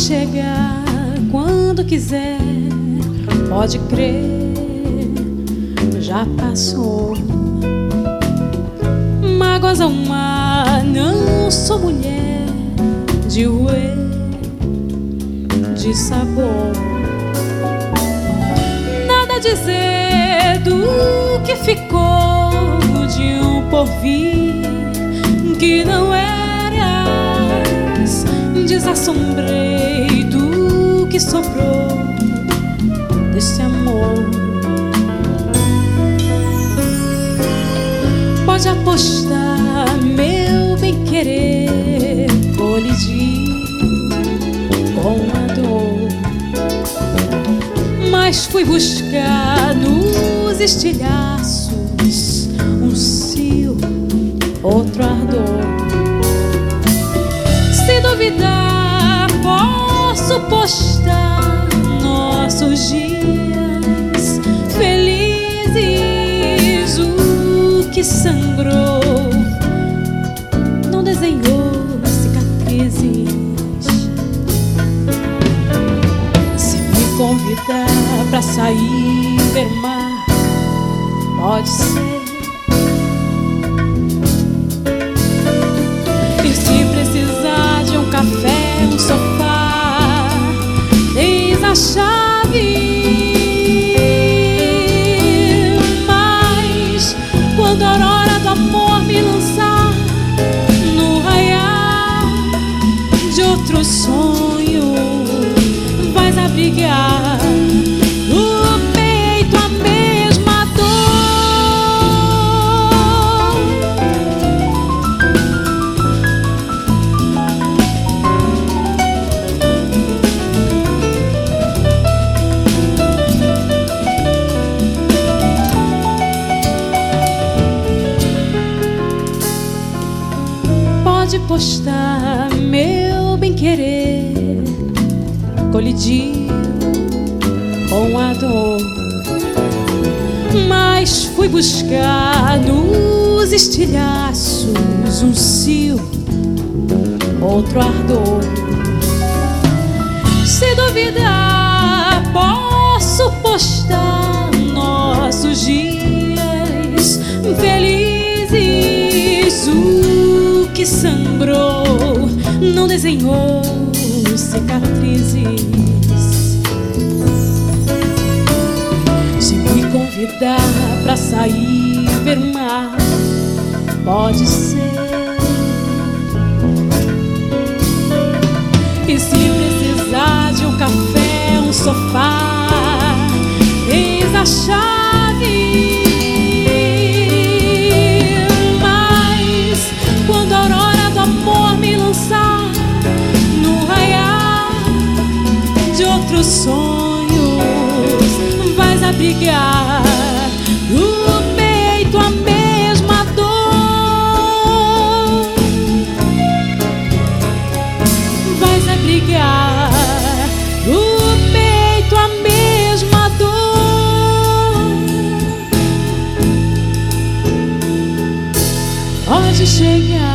chegar quando quiser, pode crer, já passou. Mágoas ao mar, não sou mulher de roer, de sabor. Nada a dizer do que ficou de um porvir que não eras. Desassombrei do que sobrou desse amor. Pode apostar, meu bem-querer colidir com a dor, mas fui buscar nos estilhaços um cio, outro ardor. Se duvidar, posso postar nossos dias felizes. O que sangrou não desenhou cicatrizes. Se me convidar pra sair ver mar, pode ser. E se precisar de um café, um sofá, eis a chave. Mas quando a aurora do amor me lançar no raiar de outro sonho, vais abrigar no peito a mesma dor. Pode postar, meu bem-querer colidiu com a dor, mas fui buscar nos estilhaços um cio, outro ardor. Se duvidar, posso postar nossos dias felizes. O que sangrou não desenhou cicatrizes. Se me convidar pra sair ver o mar, pode ser. E se precisar de um café, um sofá, eis a chave. Mas quando a aurora do amor me lançar no raiar de outros sonhos, vais abrigar no peito a mesma dor. Vais abrigar no peito a mesma dor. Pode chegar.